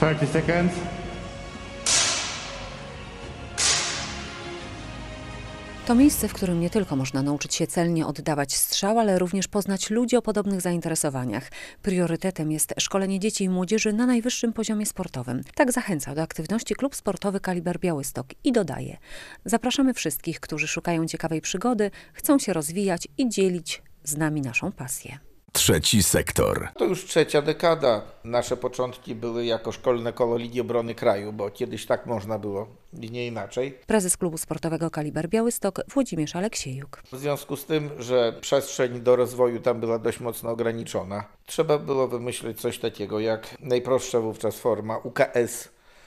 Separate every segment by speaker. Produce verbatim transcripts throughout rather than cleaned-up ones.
Speaker 1: thirty seconds.
Speaker 2: To miejsce, w którym nie tylko można nauczyć się celnie oddawać strzał, ale również poznać ludzi o podobnych zainteresowaniach. Priorytetem jest szkolenie dzieci i młodzieży na najwyższym poziomie sportowym. Tak zachęca do aktywności klub sportowy Kaliber Białystok i dodaje: zapraszamy wszystkich, którzy szukają ciekawej przygody, chcą się rozwijać i dzielić z nami naszą pasję.
Speaker 3: Trzeci sektor.
Speaker 4: To już trzecia dekada. Nasze początki były jako szkolne koło Linii Obrony Kraju, bo kiedyś tak można było, nie inaczej.
Speaker 2: Prezes klubu sportowego Kaliber Białystok Włodzimierz Aleksiejuk.
Speaker 4: W związku z tym, że przestrzeń do rozwoju tam była dość mocno ograniczona, trzeba było wymyślić coś takiego jak najprostsza wówczas forma U K S.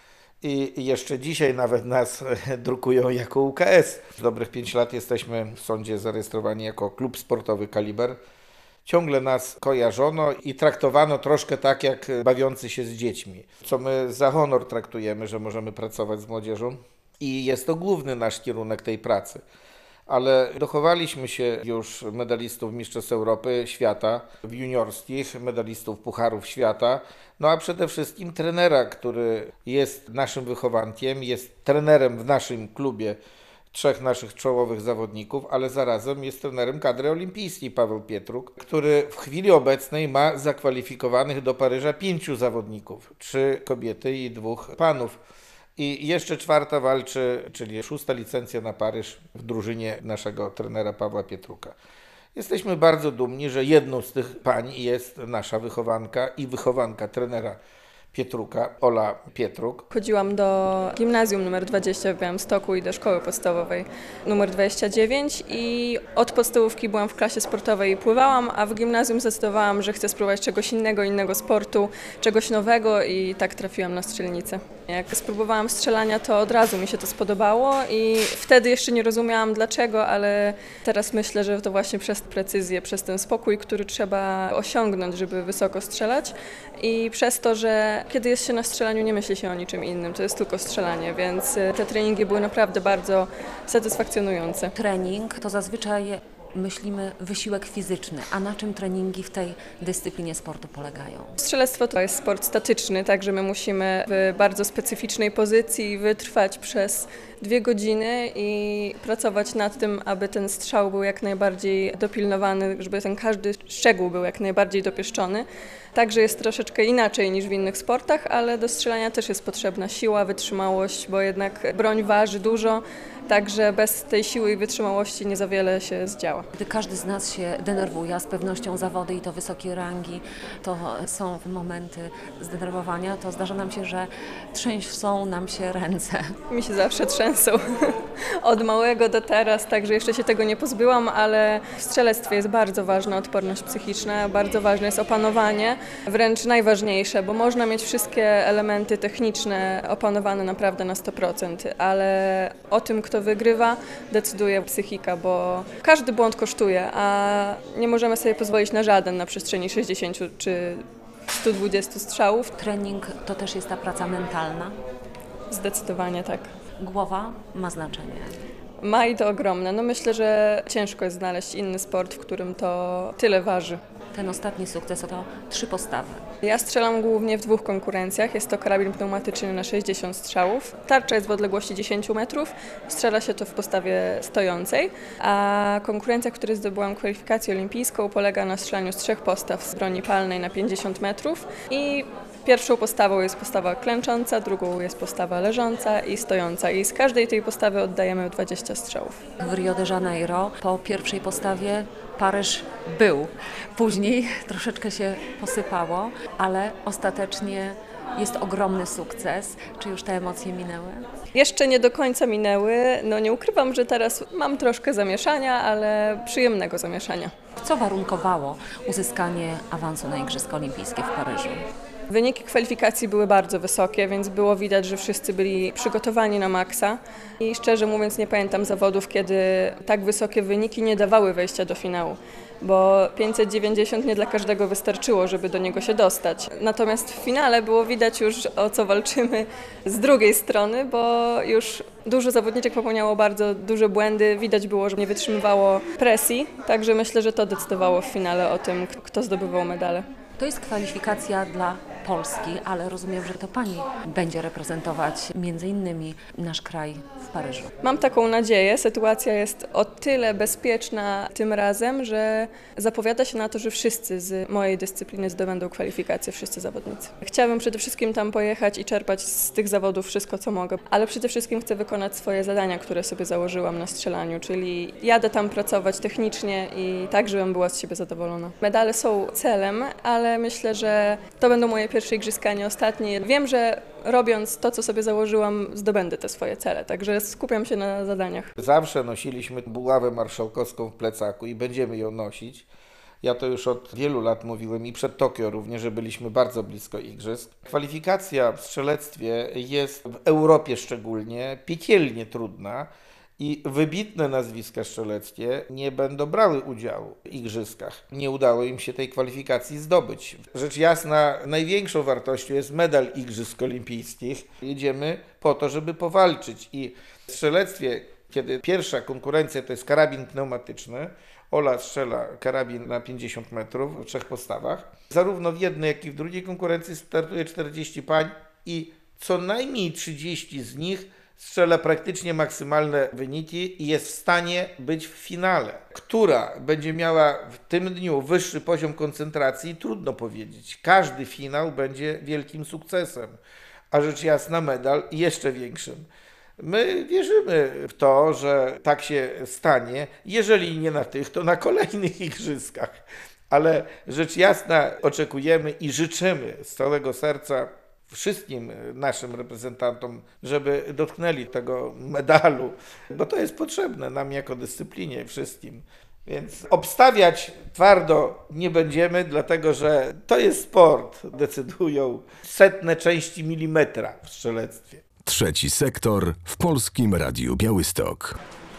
Speaker 4: I jeszcze dzisiaj nawet nas drukują jako U K S. Dobrych pięć lat jesteśmy w sądzie zarejestrowani jako klub sportowy Kaliber. Ciągle nas kojarzono i traktowano troszkę tak jak bawiący się z dziećmi, co my za honor traktujemy, że możemy pracować z młodzieżą i jest to główny nasz kierunek tej pracy. Ale dochowaliśmy się już medalistów Mistrzostw Europy, świata, w juniorskich, medalistów Pucharów Świata, no a przede wszystkim trenera, który jest naszym wychowankiem, jest trenerem w naszym klubie trzech naszych czołowych zawodników, ale zarazem jest trenerem kadry olimpijskiej Paweł Pietruk, który w chwili obecnej ma zakwalifikowanych do Paryża pięciu zawodników, trzy kobiety i dwóch panów. I jeszcze czwarta walczy, czyli szósta licencja na Paryż w drużynie naszego trenera Pawła Pietruka. Jesteśmy bardzo dumni, że jedną z tych pań jest nasza wychowanka i wychowanka trenera Pietruka, Ola Pietruk.
Speaker 5: Chodziłam do gimnazjum numer dwadzieścia w Białymstoku i do szkoły podstawowej numer dwadzieścia dziewięć i od podstawówki byłam w klasie sportowej i pływałam, a w gimnazjum zdecydowałam, że chcę spróbować czegoś innego, innego sportu, czegoś nowego i tak trafiłam na strzelnicę. Jak spróbowałam strzelania, to od razu mi się to spodobało i wtedy jeszcze nie rozumiałam dlaczego, ale teraz myślę, że to właśnie przez precyzję, przez ten spokój, który trzeba osiągnąć, żeby wysoko strzelać i przez to, że kiedy jest się na strzelaniu, nie myśli się o niczym innym, to jest tylko strzelanie, więc te treningi były naprawdę bardzo satysfakcjonujące.
Speaker 2: Trening to zazwyczaj myślimy wysiłek fizyczny, a na czym treningi w tej dyscyplinie sportu polegają?
Speaker 5: Strzelectwo to jest sport statyczny, także my musimy w bardzo specyficznej pozycji wytrwać przez dwie godziny i pracować nad tym, aby ten strzał był jak najbardziej dopilnowany, żeby ten każdy szczegół był jak najbardziej dopieszczony. Także jest troszeczkę inaczej niż w innych sportach, ale do strzelania też jest potrzebna siła, wytrzymałość, bo jednak broń waży dużo, także bez tej siły i wytrzymałości nie za wiele się zdziała.
Speaker 2: Gdy każdy z nas się denerwuje, a z pewnością zawody i to wysokie rangi, to są momenty zdenerwowania, to zdarza nam się, że trzęsą nam się ręce.
Speaker 5: Mi się zawsze trzęsą. Od małego do teraz, także jeszcze się tego nie pozbyłam, ale w strzelectwie jest bardzo ważna odporność psychiczna, bardzo ważne jest opanowanie, wręcz najważniejsze, bo można mieć wszystkie elementy techniczne opanowane naprawdę na sto procent, ale o tym, kto wygrywa, decyduje psychika, bo każdy błąd kosztuje, a nie możemy sobie pozwolić na żaden na przestrzeni sześćdziesięciu czy stu dwudziestu strzałów.
Speaker 2: Trening to też jest ta praca mentalna?
Speaker 5: Zdecydowanie tak.
Speaker 2: Głowa ma znaczenie.
Speaker 5: Ma i to ogromne. No myślę, że ciężko jest znaleźć inny sport, w którym to tyle waży.
Speaker 2: Ten ostatni sukces to trzy postawy.
Speaker 5: Ja strzelam głównie w dwóch konkurencjach. Jest to karabin pneumatyczny na sześćdziesiąt strzałów. Tarcza jest w odległości dziesięć metrów. Strzela się to w postawie stojącej. A konkurencja, w której zdobyłam kwalifikację olimpijską, polega na strzelaniu z trzech postaw z broni palnej na pięćdziesiąt metrów. I pierwszą postawą jest postawa klęcząca, drugą jest postawa leżąca i stojąca. I z każdej tej postawy oddajemy dwadzieścia strzałów.
Speaker 2: W Rio de Janeiro po pierwszej postawie Paryż był. Później troszeczkę się posypało, ale ostatecznie jest ogromny sukces. Czy już te emocje minęły?
Speaker 5: Jeszcze nie do końca minęły. No nie ukrywam, że teraz mam troszkę zamieszania, ale przyjemnego zamieszania.
Speaker 2: Co warunkowało uzyskanie awansu na Igrzyska Olimpijskie w Paryżu?
Speaker 5: Wyniki kwalifikacji były bardzo wysokie, więc było widać, że wszyscy byli przygotowani na maksa i szczerze mówiąc nie pamiętam zawodów, kiedy tak wysokie wyniki nie dawały wejścia do finału, bo pięćset dziewięćdziesiąt nie dla każdego wystarczyło, żeby do niego się dostać. Natomiast w finale było widać już, o co walczymy z drugiej strony, bo już dużo zawodniczek popełniało bardzo duże błędy, widać było, że nie wytrzymywało presji, także myślę, że to decydowało w finale o tym, kto zdobywał medale.
Speaker 2: To jest kwalifikacja dla Polski, ale rozumiem, że to Pani będzie reprezentować między innymi nasz kraj w Paryżu.
Speaker 5: Mam taką nadzieję. Sytuacja jest o tyle bezpieczna tym razem, że zapowiada się na to, że wszyscy z mojej dyscypliny zdobędą kwalifikacje, wszyscy zawodnicy. Chciałabym przede wszystkim tam pojechać i czerpać z tych zawodów wszystko, co mogę, ale przede wszystkim chcę wykonać swoje zadania, które sobie założyłam na strzelaniu, czyli jadę tam pracować technicznie i tak, żebym była z siebie zadowolona. Medale są celem, ale myślę, że to będą moje pierwsze igrzyska, nie ostatnie. Wiem, że robiąc to, co sobie założyłam, zdobędę te swoje cele, także skupiam się na zadaniach.
Speaker 4: Zawsze nosiliśmy buławę marszałkowską w plecaku i będziemy ją nosić. Ja to już od wielu lat mówiłem i przed Tokio również, że byliśmy bardzo blisko igrzysk. Kwalifikacja w strzelectwie jest w Europie szczególnie piekielnie trudna i wybitne nazwiska strzeleckie nie będą brały udziału w igrzyskach. Nie udało im się tej kwalifikacji zdobyć. Rzecz jasna, największą wartością jest medal igrzysk olimpijskich. Jedziemy po to, żeby powalczyć i w strzelectwie, kiedy pierwsza konkurencja to jest karabin pneumatyczny, Ola strzela karabin na pięćdziesiąt metrów w trzech postawach. Zarówno w jednej, jak i w drugiej konkurencji startuje czterdzieści pań i co najmniej trzydzieści z nich strzela praktycznie maksymalne wyniki i jest w stanie być w finale. Która będzie miała w tym dniu wyższy poziom koncentracji, trudno powiedzieć. Każdy finał będzie wielkim sukcesem, a rzecz jasna medal jeszcze większym. My wierzymy w to, że tak się stanie, jeżeli nie na tych, to na kolejnych igrzyskach. Ale rzecz jasna oczekujemy i życzymy z całego serca wszystkim naszym reprezentantom, żeby dotknęli tego medalu, bo to jest potrzebne nam jako dyscyplinie wszystkim. Więc obstawiać twardo nie będziemy, dlatego że to jest sport. Decydują setne części milimetra w strzelectwie.
Speaker 3: Trzeci sektor w Polskim Radiu Białystok.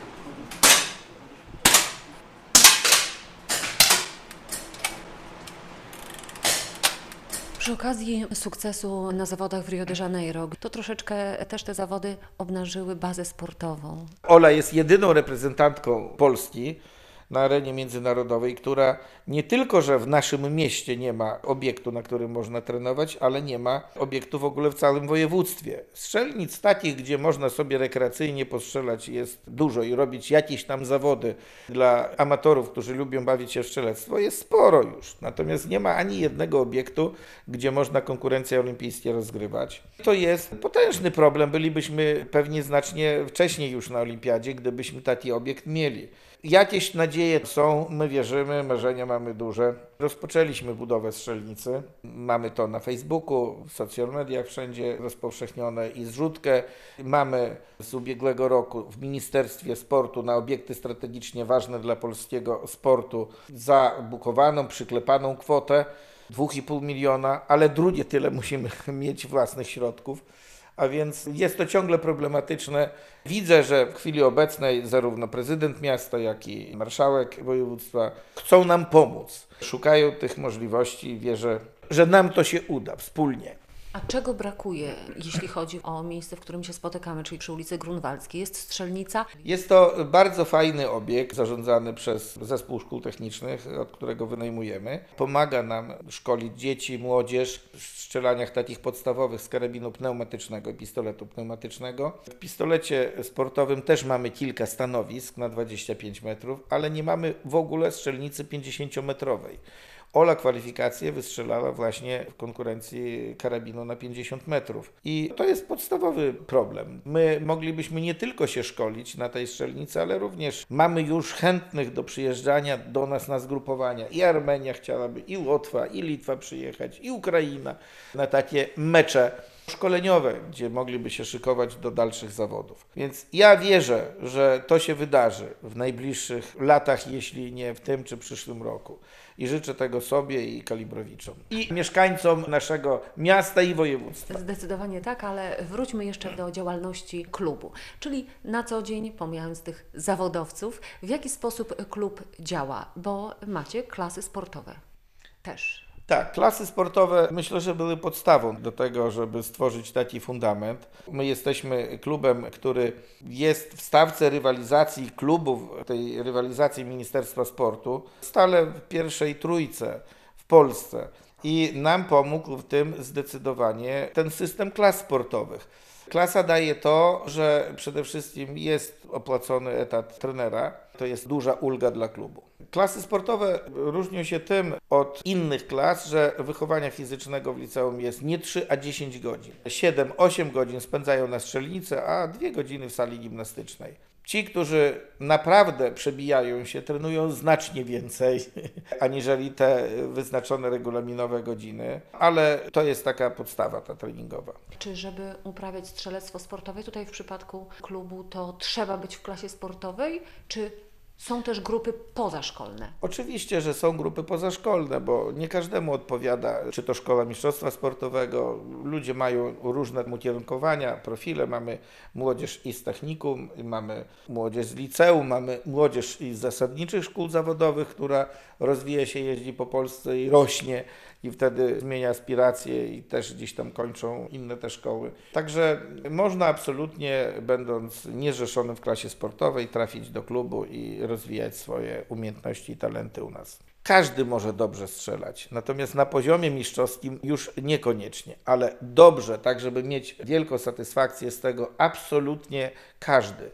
Speaker 2: Przy okazji sukcesu na zawodach w Rio de Janeiro, to troszeczkę też te zawody obnażyły bazę sportową.
Speaker 4: Ola jest jedyną reprezentantką Polski na arenie międzynarodowej, która nie tylko, że w naszym mieście nie ma obiektu, na którym można trenować, ale nie ma obiektu w ogóle w całym województwie. Strzelnic takich, gdzie można sobie rekreacyjnie postrzelać, jest dużo i robić jakieś tam zawody dla amatorów, którzy lubią bawić się w strzelectwo, jest sporo już. Natomiast nie ma ani jednego obiektu, gdzie można konkurencje olimpijskie rozgrywać. To jest potężny problem. Bylibyśmy pewnie znacznie wcześniej już na olimpiadzie, gdybyśmy taki obiekt mieli. Jakieś nadzieje są, my wierzymy, marzenia mamy duże. Rozpoczęliśmy budowę strzelnicy, mamy to na Facebooku, w social mediach wszędzie rozpowszechnione i zrzutkę. Mamy z ubiegłego roku w Ministerstwie Sportu na obiekty strategicznie ważne dla polskiego sportu zabukowaną, przyklepaną kwotę dwa i pół miliona, ale drugie tyle musimy mieć własnych środków. A więc jest to ciągle problematyczne. Widzę, że w chwili obecnej zarówno prezydent miasta, jak i marszałek województwa chcą nam pomóc. Szukają tych możliwości i wierzę, że nam to się uda wspólnie.
Speaker 2: A czego brakuje, jeśli chodzi o miejsce, w którym się spotykamy, czyli przy ulicy Grunwaldzkiej? Jest strzelnica?
Speaker 4: Jest to bardzo fajny obiekt zarządzany przez Zespół Szkół Technicznych, od którego wynajmujemy. Pomaga nam szkolić dzieci, młodzież w strzelaniach takich podstawowych z karabinu pneumatycznego i pistoletu pneumatycznego. W pistolecie sportowym też mamy kilka stanowisk na dwadzieścia pięć metrów, ale nie mamy w ogóle strzelnicy pięćdziesięciometrowej. Ola kwalifikacje wystrzelała właśnie w konkurencji karabinu na pięćdziesiąt metrów. I to jest podstawowy problem. My moglibyśmy nie tylko się szkolić na tej strzelnicy, ale również mamy już chętnych do przyjeżdżania do nas na zgrupowania. I Armenia chciałaby, i Łotwa, i Litwa przyjechać, i Ukraina na takie mecze szkoleniowe, gdzie mogliby się szykować do dalszych zawodów. Więc ja wierzę, że to się wydarzy w najbliższych latach, jeśli nie w tym czy przyszłym roku. I życzę tego sobie i Kalibrowiczom. I mieszkańcom naszego miasta i województwa.
Speaker 2: Zdecydowanie tak, ale wróćmy jeszcze do działalności klubu. Czyli na co dzień, pomijając tych zawodowców, w jaki sposób klub działa? Bo macie klasy sportowe też.
Speaker 4: Tak, klasy sportowe myślę, że były podstawą do tego, żeby stworzyć taki fundament. My jesteśmy klubem, który jest w stawce rywalizacji klubów, tej rywalizacji Ministerstwa Sportu, stale w pierwszej trójce w Polsce. I nam pomógł w tym zdecydowanie ten system klas sportowych. Klasa daje to, że przede wszystkim jest opłacony etat trenera. To jest duża ulga dla klubu. Klasy sportowe różnią się tym od innych klas, że wychowania fizycznego w liceum jest nie trzy, a dziesięć godzin. siedem osiem godzin spędzają na strzelnicy, a dwie godziny w sali gimnastycznej. Ci, którzy naprawdę przebijają się, trenują znacznie więcej, aniżeli te wyznaczone regulaminowe godziny, ale to jest taka podstawa ta treningowa.
Speaker 2: Czy żeby uprawiać strzelectwo sportowe, tutaj w przypadku klubu, to trzeba być w klasie sportowej, czy są też grupy pozaszkolne?
Speaker 4: Oczywiście, że są grupy pozaszkolne, bo nie każdemu odpowiada, czy to szkoła mistrzostwa sportowego. Ludzie mają różne ukierunkowania, profile. Mamy młodzież i z technikum, mamy młodzież z liceum, mamy młodzież i z zasadniczych szkół zawodowych, która rozwija się, jeździ po Polsce i rośnie i wtedy zmienia aspiracje i też gdzieś tam kończą inne te szkoły. Także można absolutnie, będąc niezrzeszonym w klasie sportowej, trafić do klubu i rozwijać swoje umiejętności i talenty u nas. Każdy może dobrze strzelać, natomiast na poziomie mistrzowskim już niekoniecznie, ale dobrze, tak żeby mieć wielką satysfakcję z tego, absolutnie każdy.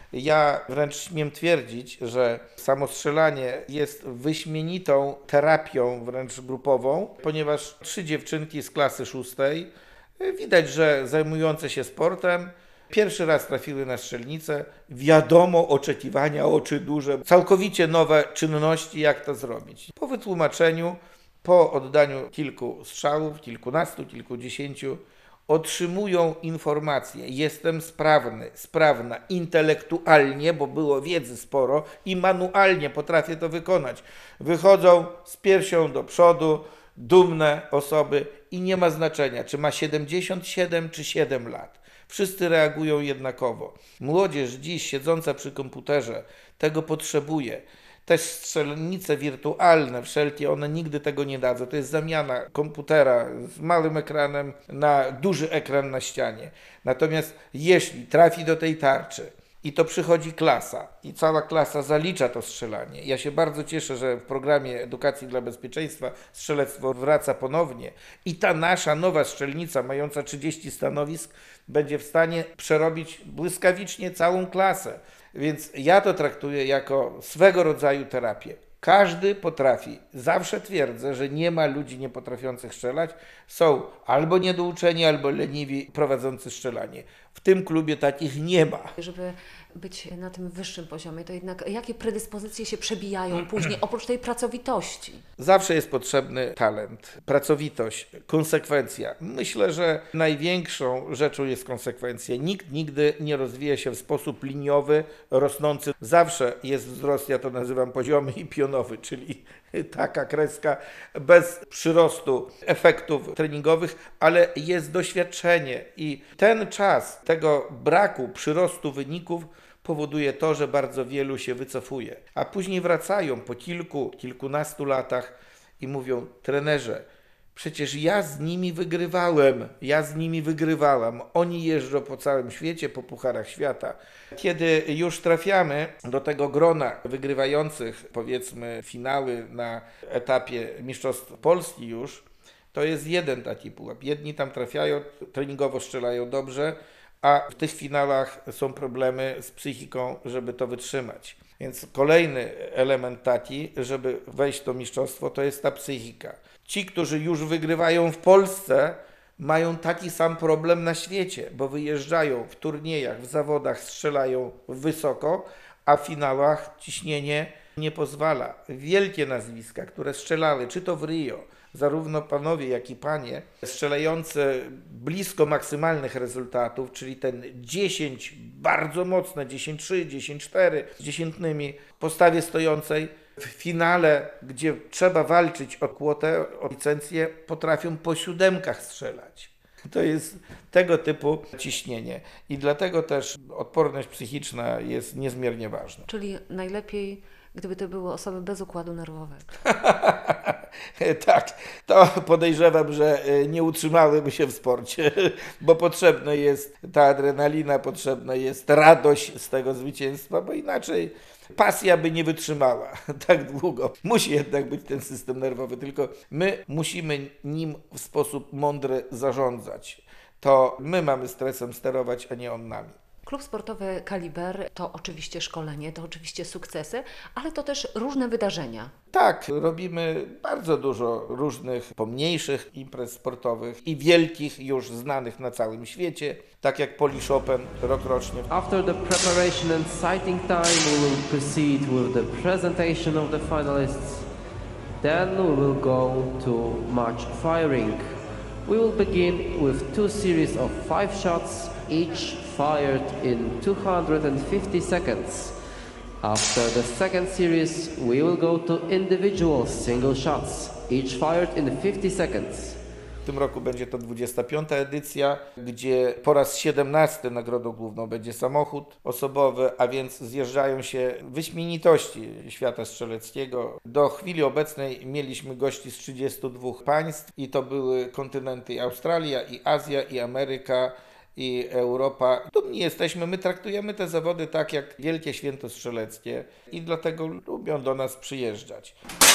Speaker 4: Ja wręcz śmiem twierdzić, że samo strzelanie jest wyśmienitą terapią wręcz grupową, ponieważ trzy dziewczynki z klasy szóstej, widać, że zajmujące się sportem, pierwszy raz trafiły na strzelnicę, wiadomo, oczekiwania, oczy duże, całkowicie nowe czynności, jak to zrobić. Po wytłumaczeniu, po oddaniu kilku strzałów, kilkunastu, kilkudziesięciu, otrzymują informacje, jestem sprawny, sprawna intelektualnie, bo było wiedzy sporo i manualnie potrafię to wykonać. Wychodzą z piersią do przodu, dumne osoby i nie ma znaczenia, czy ma siedemdziesiąt siedem czy siedem lat. Wszyscy reagują jednakowo. Młodzież dziś siedząca przy komputerze tego potrzebuje. Też strzelnice wirtualne, wszelkie, one nigdy tego nie dadzą. To jest zamiana komputera z małym ekranem na duży ekran na ścianie. Natomiast jeśli trafi do tej tarczy i to przychodzi klasa i cała klasa zalicza to strzelanie. Ja się bardzo cieszę, że w programie Edukacji dla Bezpieczeństwa strzelectwo wraca ponownie i ta nasza nowa strzelnica mająca trzydzieści stanowisk będzie w stanie przerobić błyskawicznie całą klasę. Więc ja to traktuję jako swego rodzaju terapię. Każdy potrafi. Zawsze twierdzę, że nie ma ludzi niepotrafiących strzelać. Są albo niedouczeni, albo leniwi prowadzący strzelanie. W tym klubie takich nie ma.
Speaker 2: Żeby być na tym wyższym poziomie, to jednak jakie predyspozycje się przebijają później, oprócz tej pracowitości?
Speaker 4: Zawsze jest potrzebny talent, pracowitość, konsekwencja. Myślę, że największą rzeczą jest konsekwencja. Nikt nigdy nie rozwija się w sposób liniowy, rosnący. Zawsze jest wzrost, ja to nazywam poziomy i pionowy, czyli taka kreska bez przyrostu efektów treningowych, ale jest doświadczenie i ten czas tego braku przyrostu wyników powoduje to, że bardzo wielu się wycofuje, a później wracają po kilku, kilkunastu latach i mówią: trenerze, przecież ja z nimi wygrywałem, ja z nimi wygrywałam. Oni jeżdżą po całym świecie, po pucharach świata. Kiedy już trafiamy do tego grona wygrywających, powiedzmy, finały na etapie Mistrzostw Polski już, to jest jeden taki pułap. Jedni tam trafiają, treningowo strzelają dobrze, a w tych finałach są problemy z psychiką, żeby to wytrzymać. Więc kolejny element taki, żeby wejść w to mistrzostwo, to jest ta psychika. Ci, którzy już wygrywają w Polsce, mają taki sam problem na świecie, bo wyjeżdżają w turniejach, w zawodach, strzelają wysoko, a w finałach ciśnienie nie pozwala. Wielkie nazwiska, które strzelały, czy to w Rio, zarówno panowie, jak i panie, strzelające blisko maksymalnych rezultatów, czyli ten dziesięć, bardzo mocne, dziesięć trzy, dziesięć cztery, z dziesiętnymi w postawie stojącej, w finale, gdzie trzeba walczyć o kwotę, o licencję, potrafią po siódemkach strzelać. To jest tego typu ciśnienie i dlatego też odporność psychiczna jest niezmiernie ważna.
Speaker 2: Czyli najlepiej, gdyby to były osoby bez układu nerwowego.
Speaker 4: Tak, to podejrzewam, że nie utrzymałyby się w sporcie, bo potrzebna jest ta adrenalina, potrzebna jest radość z tego zwycięstwa, bo inaczej pasja by nie wytrzymała tak długo. Musi jednak być ten system nerwowy, tylko my musimy nim w sposób mądry zarządzać. To my mamy stresem sterować, a nie on nami.
Speaker 2: Klub sportowy Kaliber to oczywiście szkolenie, to oczywiście sukcesy, ale to też różne wydarzenia.
Speaker 4: Tak, robimy bardzo dużo różnych pomniejszych imprez sportowych i wielkich, już znanych na całym świecie, tak jak Polish Open rokrocznie.
Speaker 1: After the preparation and sighting time, we will proceed with the presentation of the finalists. Then we will go to match firing. We will begin with two series of five shots, each fired in two hundred fifty seconds. After the second series, we will go to individual single shots, each fired in fifty seconds.
Speaker 4: W tym roku będzie to dwudziesta piąta edycja, gdzie po raz siedemnasty nagrodą główną będzie samochód osobowy, a więc zjeżdżają się wyśmienitości świata strzeleckiego. Do chwili obecnej mieliśmy gości z trzydziestu dwóch państw i to były kontynenty i Australia, i Azja, i Ameryka, i Europa. Dumni jesteśmy, my traktujemy te zawody tak jak wielkie święto strzeleckie i dlatego lubią do nas przyjeżdżać.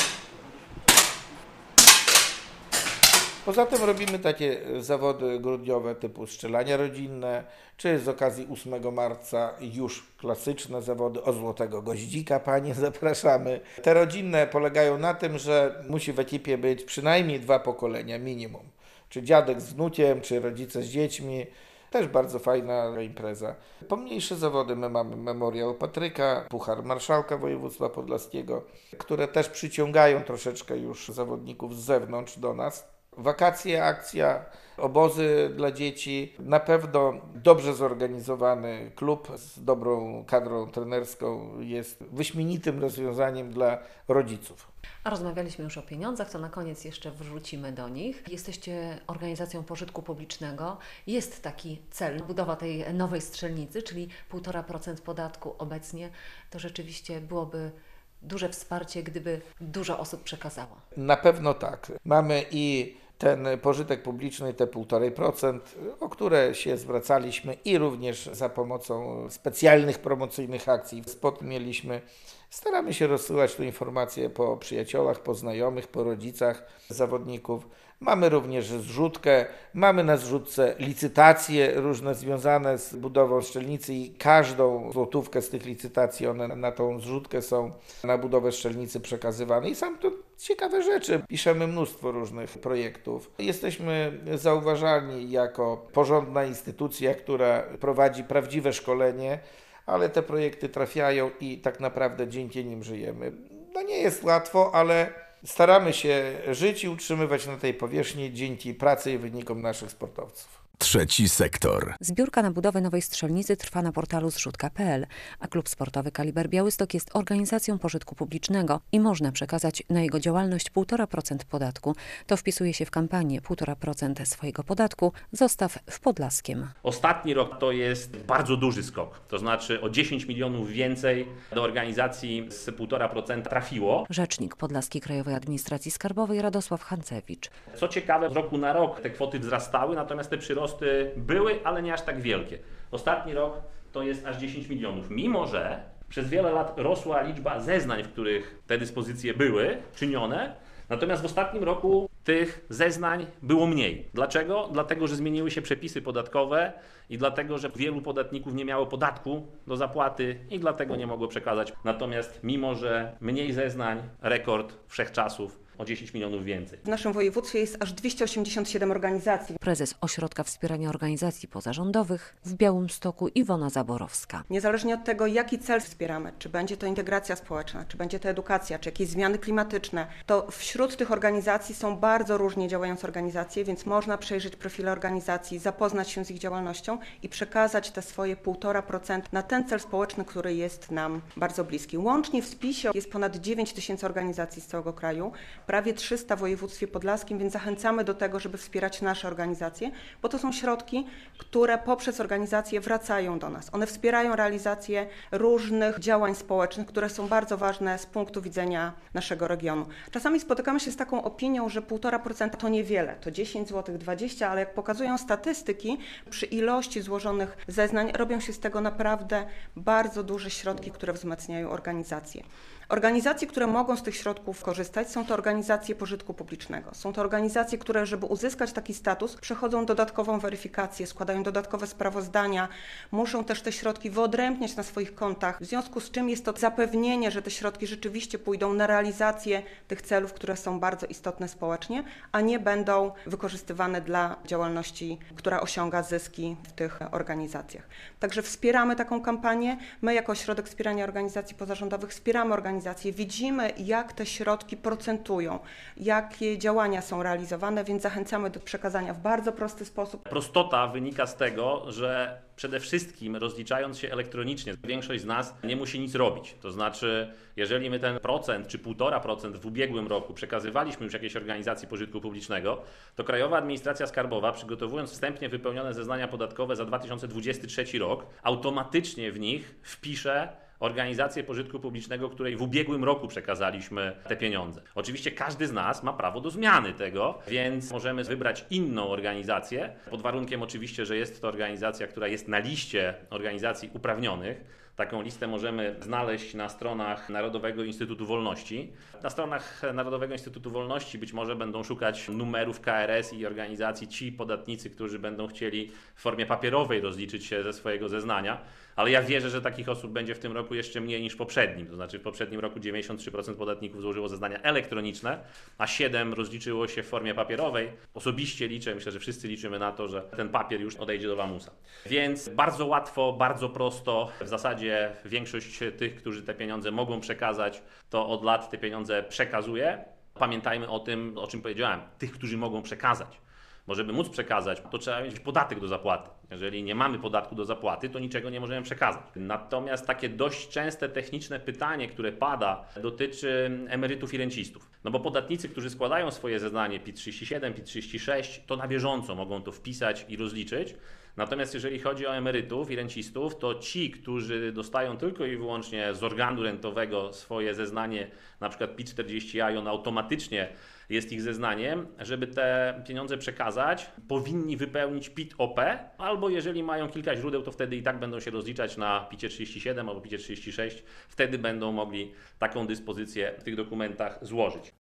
Speaker 4: Poza tym robimy takie zawody grudniowe typu strzelania rodzinne, czy z okazji ósmego marca już klasyczne zawody o złotego goździka, panie, zapraszamy. Te rodzinne polegają na tym, że musi w ekipie być przynajmniej dwa pokolenia minimum. Czy dziadek z wnukiem, czy rodzice z dziećmi. Też bardzo fajna impreza. Pomniejsze zawody my mamy Memoriał Patryka, Puchar Marszałka Województwa Podlaskiego, które też przyciągają troszeczkę już zawodników z zewnątrz do nas. Wakacje, akcja, obozy dla dzieci, na pewno dobrze zorganizowany klub z dobrą kadrą trenerską jest wyśmienitym rozwiązaniem dla rodziców.
Speaker 2: A rozmawialiśmy już o pieniądzach, to na koniec jeszcze wrzucimy do nich. Jesteście organizacją pożytku publicznego. Jest taki cel, budowa tej nowej strzelnicy, czyli półtora procent podatku obecnie. To rzeczywiście byłoby duże wsparcie, gdyby dużo osób przekazało.
Speaker 4: Na pewno tak. Mamy i ten pożytek publiczny, te półtora procent, o które się zwracaliśmy i również za pomocą specjalnych promocyjnych akcji spot mieliśmy. Staramy się rozsyłać tu informacje po przyjaciołach, po znajomych, po rodzicach zawodników. Mamy również zrzutkę, mamy na zrzutce licytacje różne związane z budową strzelnicy i każdą złotówkę z tych licytacji, one na tą zrzutkę są na budowę strzelnicy przekazywane i są to ciekawe rzeczy. Piszemy mnóstwo różnych projektów. Jesteśmy zauważalni jako porządna instytucja, która prowadzi prawdziwe szkolenie, ale te projekty trafiają i tak naprawdę dzięki nim żyjemy. No nie jest łatwo, ale staramy się żyć i utrzymywać na tej powierzchni dzięki pracy i wynikom naszych sportowców.
Speaker 3: Trzeci sektor.
Speaker 2: Zbiórka na budowę nowej strzelnicy trwa na portalu zrzutka kropka p l, a Klub Sportowy Kaliber Białystok jest organizacją pożytku publicznego i można przekazać na jego działalność półtora procent podatku. To wpisuje się w kampanię półtora procent swojego podatku zostaw w Podlaskiem.
Speaker 6: Ostatni rok to jest bardzo duży skok, to znaczy o dziesięć milionów więcej do organizacji z półtora procent trafiło.
Speaker 2: Rzecznik Podlaskiej Krajowej Administracji Skarbowej Radosław Hancewicz.
Speaker 6: Co ciekawe, z roku na rok te kwoty wzrastały, natomiast te przyrosty były, ale nie aż tak wielkie. Ostatni rok to jest aż dziesięć milionów, mimo że przez wiele lat rosła liczba zeznań, w których te dyspozycje były czynione, natomiast w ostatnim roku tych zeznań było mniej. Dlaczego? Dlatego, że zmieniły się przepisy podatkowe i dlatego, że wielu podatników nie miało podatku do zapłaty i dlatego nie mogło przekazać. Natomiast mimo, że mniej zeznań, rekord wszechczasów, o dziesięć milionów więcej.
Speaker 7: W naszym województwie jest aż dwieście osiemdziesiąt siedem organizacji.
Speaker 2: Prezes Ośrodka Wspierania Organizacji Pozarządowych w Białymstoku Iwona Zaborowska.
Speaker 7: Niezależnie od tego, jaki cel wspieramy, czy będzie to integracja społeczna, czy będzie to edukacja, czy jakieś zmiany klimatyczne, to wśród tych organizacji są bardzo różnie działające organizacje, więc można przejrzeć profile organizacji, zapoznać się z ich działalnością i przekazać te swoje półtora procent na ten cel społeczny, który jest nam bardzo bliski. Łącznie w spisie jest ponad dziewięć tysięcy organizacji z całego kraju. prawie trzysta w województwie podlaskim, więc zachęcamy do tego, żeby wspierać nasze organizacje, bo to są środki, które poprzez organizacje wracają do nas. One wspierają realizację różnych działań społecznych, które są bardzo ważne z punktu widzenia naszego regionu. Czasami spotykamy się z taką opinią, że półtora procent to niewiele, to dziesięć złotych, dwadzieścia, ale jak pokazują statystyki, przy ilości złożonych zeznań robią się z tego naprawdę bardzo duże środki, które wzmacniają organizacje. Organizacje, które mogą z tych środków korzystać, są to organizacje pożytku publicznego. Są to organizacje, które, żeby uzyskać taki status, przechodzą dodatkową weryfikację, składają dodatkowe sprawozdania, muszą też te środki wyodrębniać na swoich kontach, w związku z czym jest to zapewnienie, że te środki rzeczywiście pójdą na realizację tych celów, które są bardzo istotne społecznie, a nie będą wykorzystywane dla działalności, która osiąga zyski w tych organizacjach. Także wspieramy taką kampanię. My jako Ośrodek Wspierania Organizacji Pozarządowych wspieramy organizacje, widzimy, jak te środki procentują, jakie działania są realizowane, więc zachęcamy do przekazania w bardzo prosty sposób.
Speaker 6: Prostota wynika z tego, że przede wszystkim rozliczając się elektronicznie, większość z nas nie musi nic robić. To znaczy, jeżeli my ten procent czy półtora procent w ubiegłym roku przekazywaliśmy już jakiejś organizacji pożytku publicznego, to Krajowa Administracja Skarbowa, przygotowując wstępnie wypełnione zeznania podatkowe za dwa tysiące dwudziesty trzeci rok, automatycznie w nich wpisze organizację pożytku publicznego, której w ubiegłym roku przekazaliśmy te pieniądze. Oczywiście każdy z nas ma prawo do zmiany tego, więc możemy wybrać inną organizację, pod warunkiem oczywiście, że jest to organizacja, która jest na liście organizacji uprawnionych. Taką listę możemy znaleźć na stronach Narodowego Instytutu Wolności. Na stronach Narodowego Instytutu Wolności być może będą szukać numerów K R S i organizacji ci podatnicy, którzy będą chcieli w formie papierowej rozliczyć się ze swojego zeznania, ale ja wierzę, że takich osób będzie w tym roku jeszcze mniej niż w poprzednim. To znaczy w poprzednim roku dziewięćdziesiąt trzy procent podatników złożyło zeznania elektroniczne, a siedem procent rozliczyło się w formie papierowej. Osobiście liczę, myślę, że wszyscy liczymy na to, że ten papier już odejdzie do lamusa. Więc bardzo łatwo, bardzo prosto, w zasadzie większość tych, którzy te pieniądze mogą przekazać, to od lat te pieniądze przekazuje. Pamiętajmy o tym, o czym powiedziałem, tych, którzy mogą przekazać. Bo żeby móc przekazać, to trzeba mieć podatek do zapłaty. Jeżeli nie mamy podatku do zapłaty, to niczego nie możemy przekazać. Natomiast takie dość częste techniczne pytanie, które pada, dotyczy emerytów i rencistów. No bo podatnicy, którzy składają swoje zeznanie P I T trzydzieści siedem, P I T trzydzieści sześć, to na bieżąco mogą to wpisać i rozliczyć. Natomiast jeżeli chodzi o emerytów i rencistów, to ci, którzy dostają tylko i wyłącznie z organu rentowego swoje zeznanie, na przykład P I T czterdzieści A i on automatycznie jest ich zeznaniem, żeby te pieniądze przekazać, powinni wypełnić P I T O P, albo jeżeli mają kilka źródeł, to wtedy i tak będą się rozliczać na P I T trzydzieści siedem albo P I T trzydzieści sześć, wtedy będą mogli taką dyspozycję w tych dokumentach złożyć.